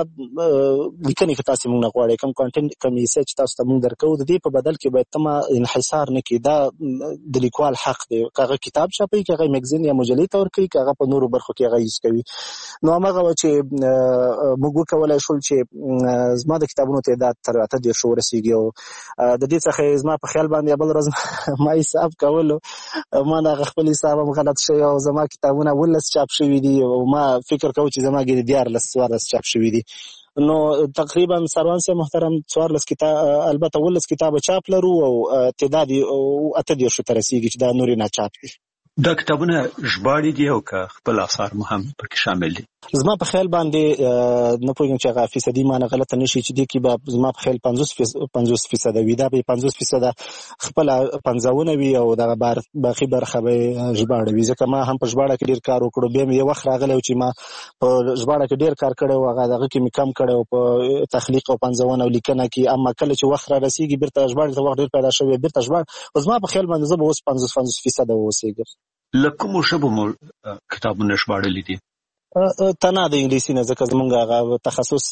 لیکنې که تاسې موږ نه غواړئ کوم کانټینټ کوم ایسه چې تاسو ته موږ درکوو د دې په بدل کې باید ته ما انحصار نه کړي دا د لیکوال حق دی که هغه کتاب چاپوي که هغه میګزین یا مجلې ته ورکوي که هغه په نورو برخو کې هغه یوز کوي نو هماغه وه چې موږ وکولی شول چې زما د کتابونو تعداد تر اته دېرشو ورسېږي او د دې څخه زما په خیال باندې بل ورځ ما حساب کولو ما د هغه خپل حساب هم غلط شوی او زما کتابونه اوولس چاپ شوي دي او ما فکر کوم چې زما ګیرې دیارلس څوارلس چاپ شوي دي نو تقریبا سروان صاحب محترم څوارلس کتاب البته اوولس کتابه چاپ لرو او تعداد یې اته دېرشو ته رسېږي چې دا نورې ناچاپ دي دا کتابونه ژباړي دي او که خپل آثار مو هم پکې شامل دي زما په خیال باندې نه پوهېږم چې هغه فیصدي مانه غلطه نه شي چې دې کې به زما په خیال پنځوس فیصده وي دا به پنځوس فیصده خپله پنځونه وي او دغه باقي برخه به یې ژباړه وي ځکه ما هم په ژباړه کې ډېر کار وکړو بیا مې یو وخت راغلی و چې ما په ژباړه کې ډېر کار کړی و هغه دغه کې مې کم کړی و په تخلیق او پنځونه او لیکنه کې اما کله چې وخت را رسېږي بېرته ژباړې ته وخت ډېر پیدا شوی بېرته ژباړه زما په خیال باندې زه به اوس پنځوس پنځوس فیصده واوسېږم له کومو ژبو مو کتابونه ژباړلي دي تنه د انګلیسي نه ځکه زمونږ هغه تخصص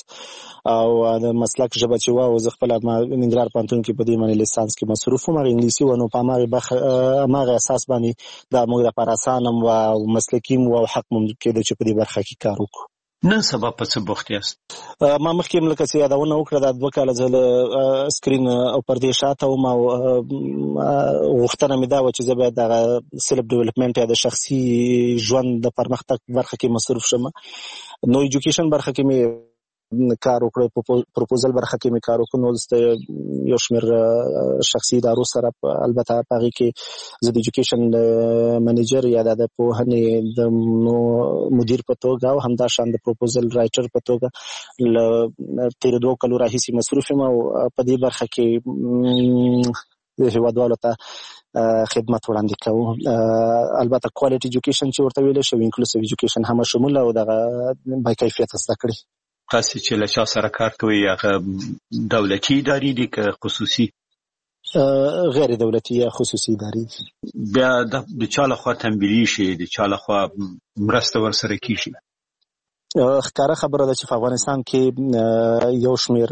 او د مسلک ژبه چې وه او زه خپله ننګرهار پوهنتون کې په دې باندې لیسانس کې مصروف وم هغه انګلیسي وه نو په هماغې اساس باندې دا موږ دپاره اسانه م وه او مسلکي م وه او حق مو کېدو چې په دې برخه کې کار وکړو نن سبا په څه بوخت یاست ما مخکې هم لکه چې یادونه وکړه دا دوه کاله زه له سکرین او پردې شاته وم او غوښتنه مې دا وه چې زه باید دغه سیلف ډیولپمنټ یا د شخصي ژوند د پرمختګ برخه کې مصروف شم نو ایجوکیشن برخه کې مې کار وکړ په پروپوزل برخه کې مې کار وکړ. نو یو شمېر شخصي ادارو سره البته په هغې کې زه د ایجوکیشن منیجر یا د پوهنې د مدیر په توګه او همداشان د پروپوزل رایټر په توګه له تېرو دوو کلو راهیسې مصروف یم او په دې برخه کې هېوادوالو ته خدمت وړاندې کوو. البته کوالټي ایجوکیشن چې ورته ویلی شو، انکلوسیو ایجوکیشن هم شمول او دغه با کیفیته زده کړې. تاسو چې له چا سره کار کوئ هغه دولتي ادارې دي که خصوصي؟ غیر دولتي یا خصوصي ادارې. بیا د چا لخوا تنبیلي شي، د چا لخوا مرسته ورسره کیږي؟ ښکاره خبره ده چې په افغانستان کې یو شمېر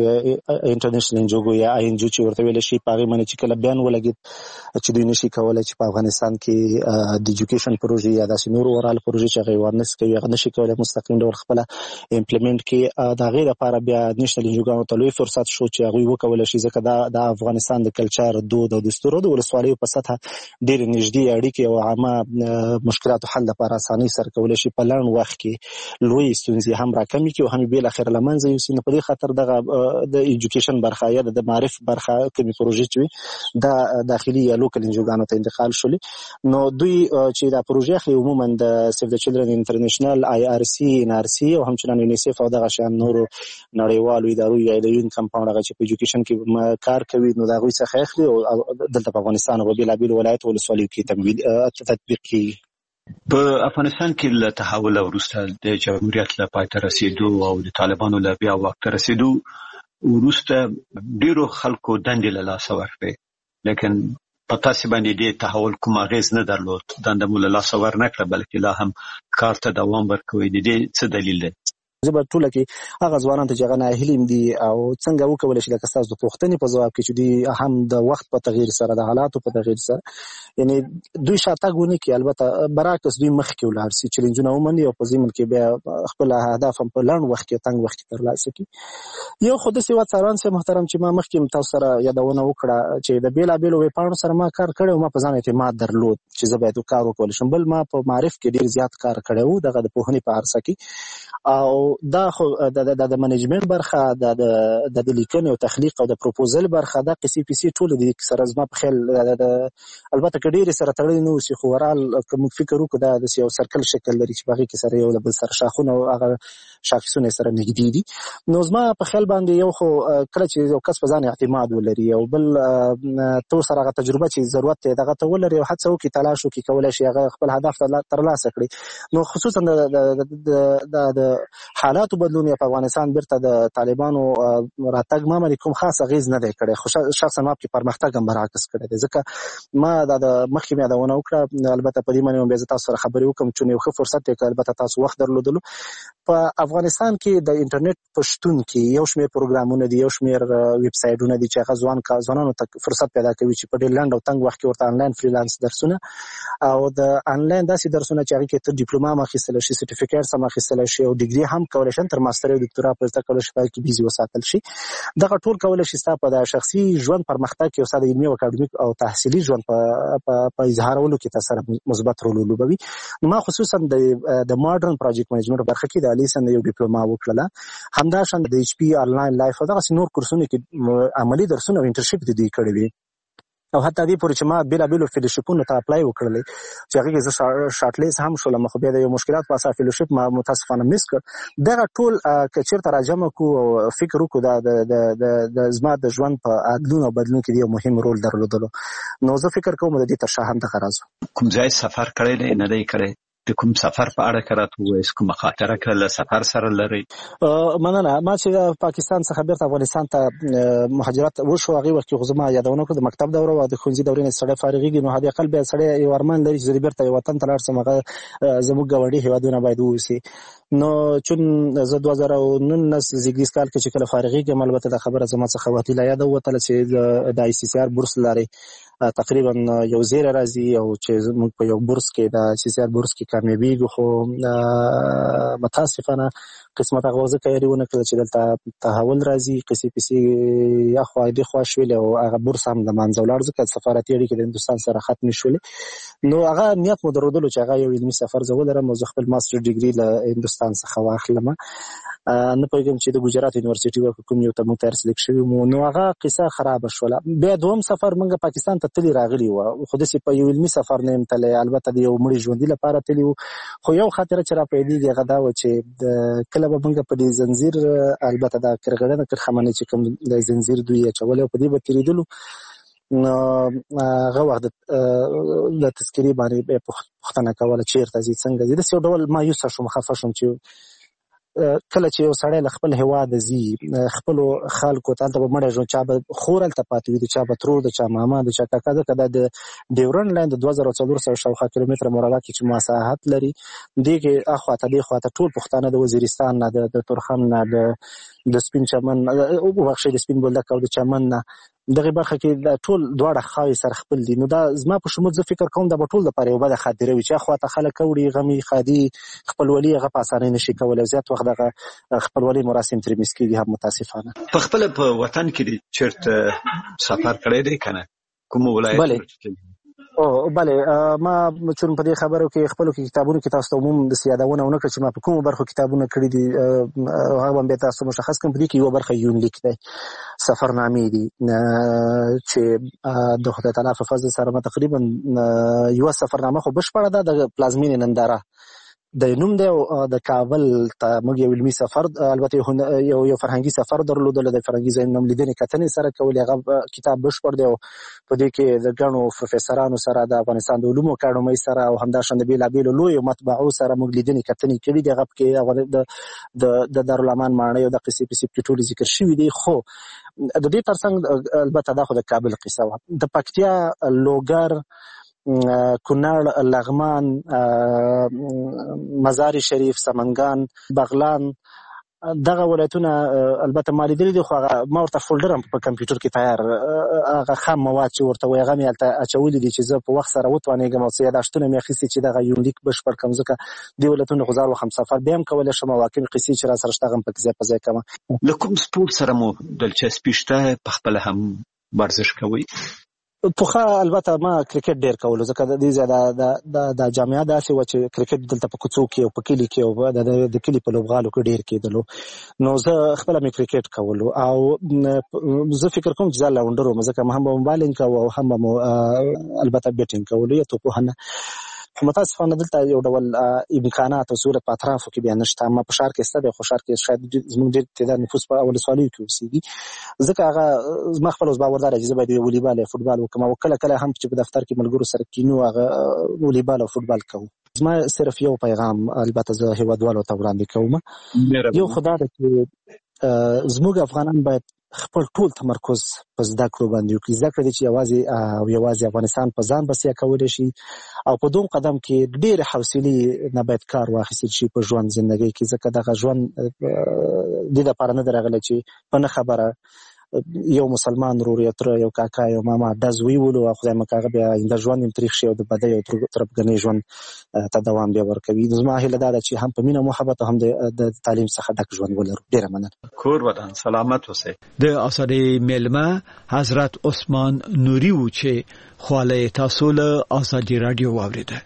انټرنیشنل انجوګو یا آی ان جی چې ورته ویلی شي په هغې باندې چې کله بیان ولګېد چې دوی نشي کولی چې په افغانستان کې د ایجوکیشن پروژې یا داسې نور اورال پروژې چې هغه ورنس کوي هغه نشي کولی مستقیم ډول خپله امپلیمنټ کړي. د هغې لپاره بیا نیشنل انجوګانو ته لوی فرصت شو چې هغوی وکولی شي، ځکه دا د افغانستان د کلچر، دود او دستور د ولسوالیو په سطحه ډېرې نږدې اړیکې او عامه مشکلاتو حل لپاره اسانۍ سره کولی شي په لنډ وخت کې لوی ستونزې هم راکمې کړي او هم بل اخر له منځه یوسي. نو په دې خاطر دغه د ایجوکیشن برخه یا د معرف برخه کومې پروژې چې وي دا داخلي یا لوکل انجوګانو ته انتقال شولې. نو دوی چې دا پروژې اخلي عموما د سیف د چلډرن انټرنیشنل، آی آر سی، ان آر سی او همچنان یونیسیف او دغه شان نورو نړیوالو ادارو یا د یون کمپاوند هغه چې په ایجوکیشن کې کار کوي نو د هغوی څخه اخلي او دلته په افغانستان او بېلابېلو ولایتو ولسوالیو کې تطبیق کیږي. په افغانستان کې له تحول وروسته د جمهوریت له پای ته رسیدو او د طالبانو له بیا واک ته رسیدو وروسته ډیرو خلکو دندې له لاسه ورکړې، لیکن په تاسو باندې د تحول کوم اغیز نه درلود، دنده مو له لاسه ورنکړه بلکې لا هم کار ته دوام ورکوي. د دې څه دلیل دی؟ زه به ټوله کې هغه ځوانان ته چې هغه ناهیلي دي او څنګه وکولی شي لکه ستاسو د پوښتنې په ځواب کې چې دوی هم د وخت په تغییر سره د حالاتو په تغییر سره یعنی دوی شاتګ ونه کړي، البته برعکس دوی مخکې ولاړ شي، چیلنجونه ومني او په ضمن کې بیا خپل اهداف هم په لنډ وخت کې تنګ وخت کې ترلاسه کړي. یو خو داسې هېواد څارن صاحب محترم چې ما مخکې تاسو سره یادونه وکړه چې د بېلابېلو ویبپاڼو سره ما کار کړی او ما په ځان اعتماد درلود چې زه باید کار وکولی شم. بل ما په معرف کې ډېر زیات کار کړی و دغه د پوهنې په عرصه کې، او دا خو د د منیجمنت برخه د د لیکنې او تخلیق او د پروپوزل برخه دا قصې پیسې ټول دي سره زما په خیال البته که ډېرې سره تړلې نه اوسي خو ورال که موږ فکر وکړو دا داسې یو سرکل شکل لري چې په هغې کې سره یو له بل سره شاخونه او هغه شاخصونه سره نږدې دي. نو زما په خیال باندې یو خو کله چې یو کس په ځان اعتماد ولري او بل تو سره هغه تجربه چې ضرورت دی دغه ته ولري او هڅه وکړي تلاش وکړي کولی شي هغه خپل هدف ترلاسه کړي. نو خصوصا د د حالاتو بدلون په افغانستان بیرته د طالبانو راتګ ما باندې کوم خاص اغیز نه دی کړی، خو شخصا ما په پرمختګ هم برعکس کړی دی، ځکه ما د مخکې مې یادونه وکړه. البته په دې باندې بیا زه تاسو سره خبرې وکړم چې یو ښه فرصت دی که البته تاسو وخت درلودلو. په افغانستان کې د انټرنیټ په شتون کې یو شمېر پروګرامونه دي، یو شمېر ویب سایټونه دي چې هغه ځوان ځوانانو ته فرصت پیدا کوي چې په ډېر لنډ او تنګ وخت کې ورته آنلاین فریلانس درسونه او د آنلاین داسې درسونه چې هغې کې ته ډیپلوما هم اخیستلی شي، سرټیفیکیټس هم اخیستلی شي او ډیګري هم کولی شي، تر ماستر او دکتورا پورې زده کولی شي، په هغې کې بیزي وساتل شي. دغه ټول کولی شي ستا په د شخصي ژوند پرمختګ کې او ستا د علمي او اکاډمیک او تحصیلي ژوند په اظهارولو کې تا سره مثبت رول ولوبوي. نو ما خصوصا د د ماډرن پروجیکټ منیجمنټ برخه کې د الیسن یو ډیپلوما وکړله، همداشان د ایچ پی آنلاین لایف او دغسې نور کورسونه کې عملي درسونه او انټرنشپ د دوی کړی وي او حتی دې پورې چې ما بېلابېلو فیلوشیپونو ته اپلای وکړلی چې هغې کې زه شارټ لیست هم شولم، خو بیا د یو مشکلات په اساس فیلوشیپ ما متاسفانه مس کړ. دغه ټول که چېرته راجمع کړو او فکر وکړو د زما د ژوند په عدلون او بدلون کې یو مهم رول درلودلو. نو زه فکر کوم د دې تر شا هم دغه راز کوم ځای سفر کړی دی نه دی کړی؟ د کوم سفر په اړه که راته ووایاست، کومه خاطره که له سفر سره لرئ؟ مننه. ما چې پاکستان څخه بیرته افغانستان ته مهاجرت وشو هغې وخت کې خو زما یادونه وکړه د مکتب دوره او د ښوونځي دورې نه سړی فارغېږي نو حد اقل بیا سړی یو ارمان لري چې زه بیرته یو وطن ته لاړ شم، هغه زموږ ګاونډي هېوادونه باید واوسي. نو چون زه دوه زره نولس زیږدیز کال کې چې کله فارغېږم البته دا خبره زما څخه وتیله یاده ووتله چې د آی سی سی آر بورس لرې تقریبا یو زیره راځي او چې موږ په یو بورس کې د سی سی آر بورس کې کامیابېږو، خو متاسفانه قسمت هغه ځکه یې ونه کړل چې دلته تحول راځي قصې پسې اخوا دې خوا شولې او هغه بورس هم د منځ ولاړ ځکه سفارتي اړیکې د هندوستان سره ختم شولې نو هغه نیت مو درلودلو چې هغه یو علمي سفر زه ولرم او زه خپل ماستر ډیګري له هندوستان څخه واخلم نه پوهېږم چې د ګجرات یونیورسيټي ورکو کوم یو ته موږ ته رسلیک شوي مو نو هغه قصه خرابه شوله بیا دوم سفر موږ پاکستان ته تللي راغلي وو خو داسې په یو علمي سفر نه یم تللی البته د یو مړي ژوندي لپاره تللي وو خو یو خاطره چې را پیدېږي هغه دا وه چې کله به موږ په دې زنځیر البته دا کرغړنه کرخمنې چې کوم د زنځیر دوی اچولی او په دې به تېرېدلو نو هغه وخت د تذکرې باندې پوښتنه کوله چېرته ځي څنګه ځي داسې یو ډول مایوسه شوم خفه شوم چې کله چې یو سړی له خپل هېواد ځي خپلو خلکو ته هلته به مړی ژوند چا به خور هلته پاتې وي د چا به ترور د چا ماما د چا کاکا ځکه دا د ډیورنډ لاین د دوه زره څلور سوه شاوخوا کیلومتره مربع کې چې مساحت لري دې کې اخواته دې خواته ټول پښتانه د وزیرستان نه د تورخم نه د سپین چمن وبخښئ د سپین بولدک او د چمن نه دغه برخه کې د ټول دواړه خواوې سره خپل دي نو دا زما په شمول زه فکر کوم دا به ټول لپاره یو بده خاطره وي چې اخواته خلک اوړي غمي ښادي خپلولي هغه په اسانۍ نشي کولی زیات وخت دغه خپلولي مراسم ترې مس کېږي هم متاسفانه په خپله په وطن کې چېرته سفر کړی دی که نه کوم ولایت او بله ما چون په دې خبرو کې خپلو کې کتابونو کې تاسو ته عموم داسې یادونه ونه کړه چې ما په کومو برخو کتابونه کړي دي هغه به بیا تاسو مشخص کړم په دې کې یوه برخه یونلیک دی سفرنامې دي چې د خدای تعالی په فضل سره ما تقریبا یوه سفرنامه خو بشپړه ده د پلازمینې ننداره د نوم دی د کابل ته موږ یو علمي سفر البته یو یو فرهنګي سفر درلودل د فرهنګي ځایونو لیدنې کتنې سره کولې هغه کتاب بشپړ دی او په دې کې د ګڼو پروفیسورانو سره د افغانستان د علومو اکاډمۍ سره او همداشان د بېلابېلو لویو مطبعو سره موږ لیدنې کتنې کړي دي هغه پکې د دارالامان ماڼۍ او د قصې پسې پکې ټول ذکر شوي دي خو د دې ترڅنګ البته دا خو د کابل قصه وه د پکتیا لوګر کونړ لغمان مزار شریف سمنګان بغلان دغه ولایتونه البته ما لیدلي دي خو هغه ما ورته فولډر هم په کمپیوټر کې تیار هغه خام مواد چې ورته وایي هغه مې هلته اچولي دي چې زه په وخت سره وتوانېږم او څه یاداشتونه مې اخیستي چې دغه یونلیک بشپړ کړم ځکه دې ولایتونو خو زه هر وخت همسفر بیا هم کولی شم او واقعي قصې چې را سره شته هغه هم پکې ځای په ځای کړم له کوم سپورټ سره مو دلچسپي شته پخپله هم ورزش کوئ پوخه البته ما کرکټ ډیر کولو ځکه د دې ځای د د جامعه داسې وه چې کرکټ دلته په کوڅو کې او په کلي کې او د کلي په لوبغالو کې ډیر کېدلو نو زه خپله مې کرکټ کولو او زه فکر کوم چې زه لاونډر وم ځکه هم به مو بالینګ کوو او هم به مو البته بیټینګ کولو یا توپوهنه خو متاسفانه دلته یو ډول امکانات او سهولت په اطرافو کې بیا نشته ما په ښار کې شته دی خو ښار کې شاید زموږ ډېر تعداد نفوس په ولسوالیو کې اوسېږي ځکه هغه زما خپل اوس باور دا دی چې زه باید ولیبال یا فوټبال وکړم او کله کله هم چې په دفتر کې ملګرو سره کینو هغه ولیبال او فوټبال کوو زما صرف یو پیغام البته زه هېوادوالو ته وړاندې کوم یو خو دا ده چې زموږ افغانان باید خپل ټول تمرکز په زده کړو باندې وکړي زده کړه دي چې یوازې او یوازې افغانستان په ځان بسیا کولی شي او په دوم قدم کې ډېرې حوصلې نه باید کار واخیستل شي په ژوند زندګۍ کې ځکه دغه ژوند دې دپاره نه دی راغلی چې په نه خبره یو مسلمان ورور یو تره یو کاکا یو ماما ډز ویولو او خدای مکه هغه بیا آینده ژوند یم تریخ شي او د بدۍ او تربګنۍ ژوند ته دوام بیا ورکوي زما هیله دا ده چې هم په مینه محبت او هم د تعلیم څخه ډک ژوند ولرو ډېره مننه کور ودان سلامت اوسئ د آزادۍ میلمه حضرت عثمان نوري و چې خواله تاسو له آزادۍ رادیو واوریده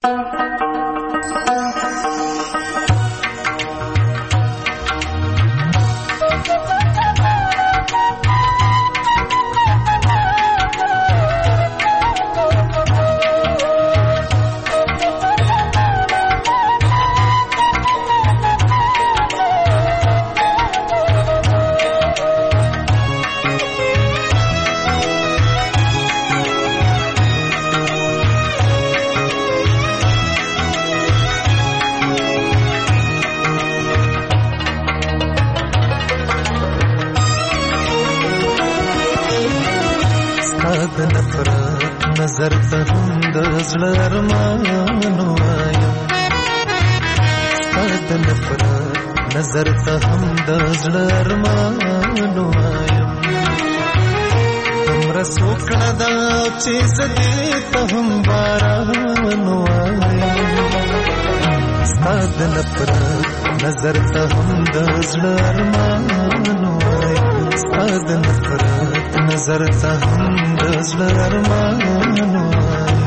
نظر ته هم د زړه ارمان وایم ستا د نفرت نظر ته هم د زړه ارمان وایم دومره سوکړه ده چې زه دې ته هم باران وایم ستاد نفرت نظر ته هم د زړه ارمان وایم ستاد نفرت نظر ته هم د زړه ارمان وایم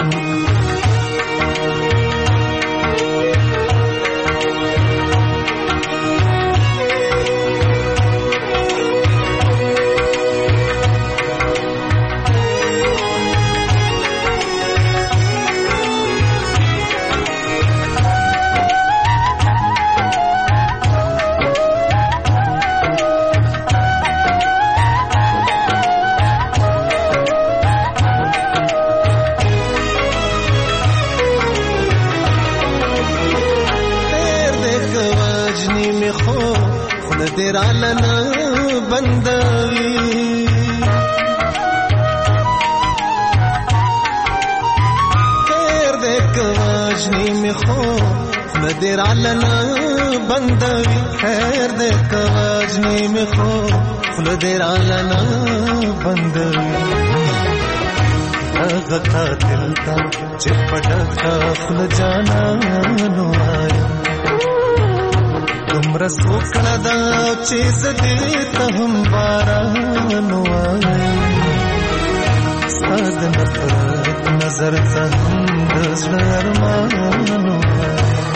درالنا بندوي خیر دې کواجنی می خو درالنا بندوي خیر دې کواجنی می خو درالنا بندوي هغه قاتل تا چې پټه خپل جانانو آیا تمرا سوکړه دا چې زدې ته هم باران وای ستاد نفرت نظر ته هم د زړه ارمان وای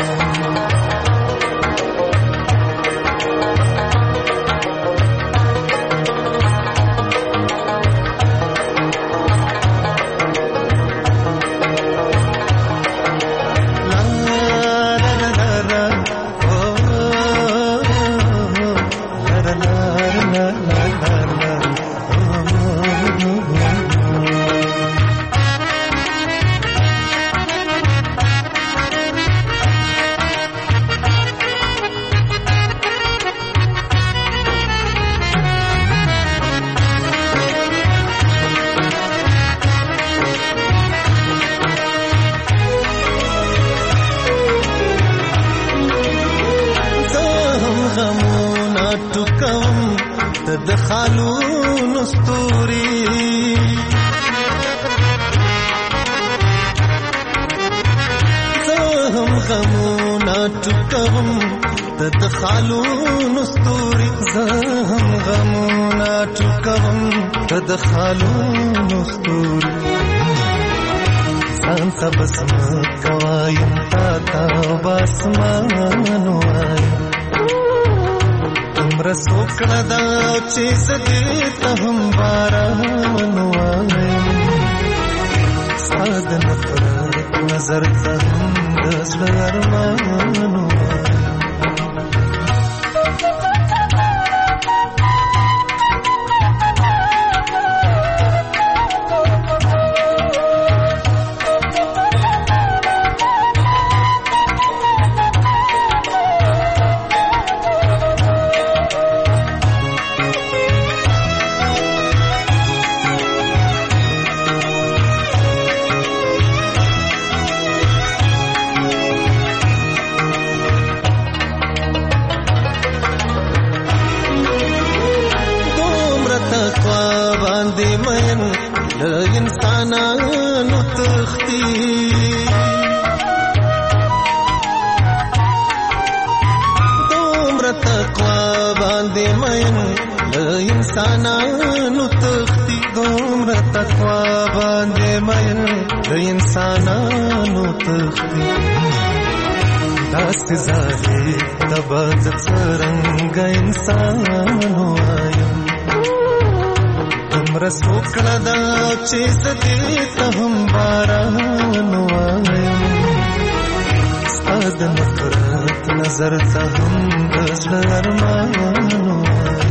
خالون استوري زهم غمونا ټکوم د خالون استوري زهم غمونا ټکوم د خالون استوري ځان ته بسم کوایم تا تا بسمان وایم تمرا سوکړه دا چې زدې ته هم باران وایم ستاد نفرت نظر ته هم د زړه ارمان وایم انسانانو تختی دومره تقوا باندې مین انسانانو تختی دومره تقوا باندې مین انسانانو تختی داست ظاهر تباد څرنګ انسان وایم تمرا سوکړه دا چې زدې ته هم باران وایم ستاد نفرت نظر ته هم د زړه ارمان وایم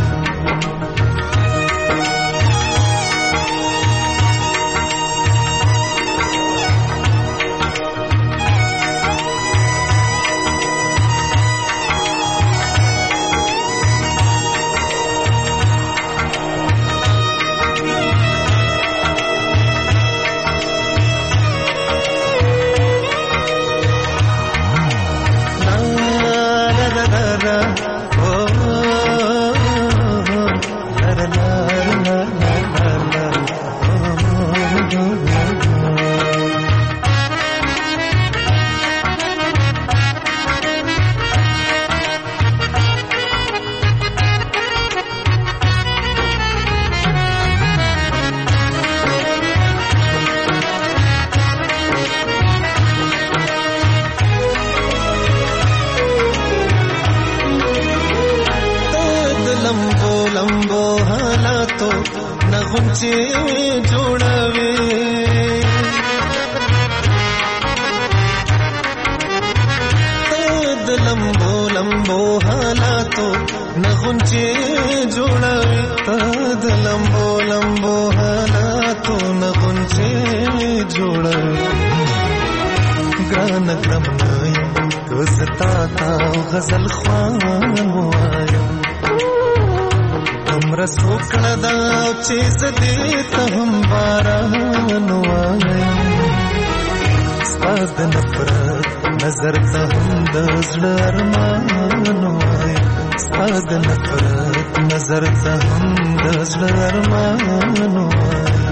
لمبو حالاتو نغنچه جوړوي د لمبو لمبو حالاتو نغنچه جوړوي د لمبو لمبو حالاتو نغنچه جوړوي ګران ګرم نای کوستا تا غزل خوان وایم امرس وکړه دا چې زدي ته هم باران وایم سپاس د نفرت نظر ته هم د زړه ارمان وایم سپاس د نفرت نظر ته هم د زړه ارمان وایم